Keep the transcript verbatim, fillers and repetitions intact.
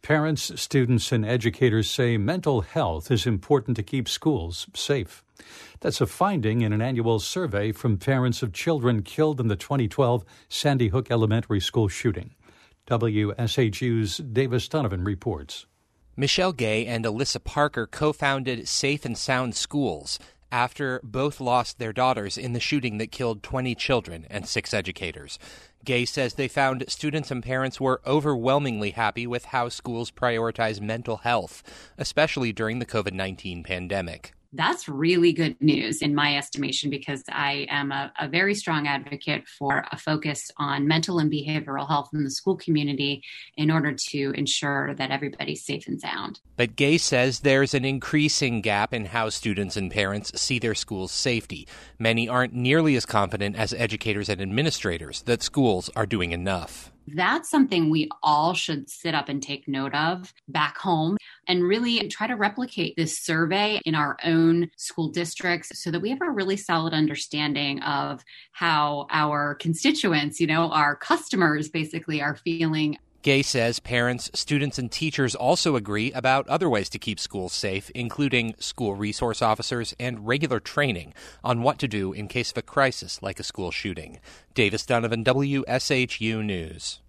Parents, students, and educators say mental health is important to keep schools safe. That's a finding in an annual survey from parents of children killed in the twenty twelve Sandy Hook Elementary School shooting. W S H U's Davis Donovan reports. Michelle Gay and Alyssa Parker co-founded Safe and Sound Schools after both lost their daughters in the shooting that killed twenty children and six educators. Gay says they found students and parents were overwhelmingly happy with how schools prioritize mental health, especially during the covid nineteen pandemic. That's really good news in my estimation, because I am a, a very strong advocate for a focus on mental and behavioral health in the school community in order to ensure that everybody's safe and sound. But Gay says there's an increasing gap in how students and parents see their school's safety. Many aren't nearly as confident as educators and administrators that schools are doing enough. That's something we all should sit up and take note of back home and really try to replicate this survey in our own school districts so that we have a really solid understanding of how our constituents, you know, our customers basically are feeling. Gay says parents, students, and teachers also agree about other ways to keep schools safe, including school resource officers and regular training on what to do in case of a crisis like a school shooting. Davis Donovan, W S H U News.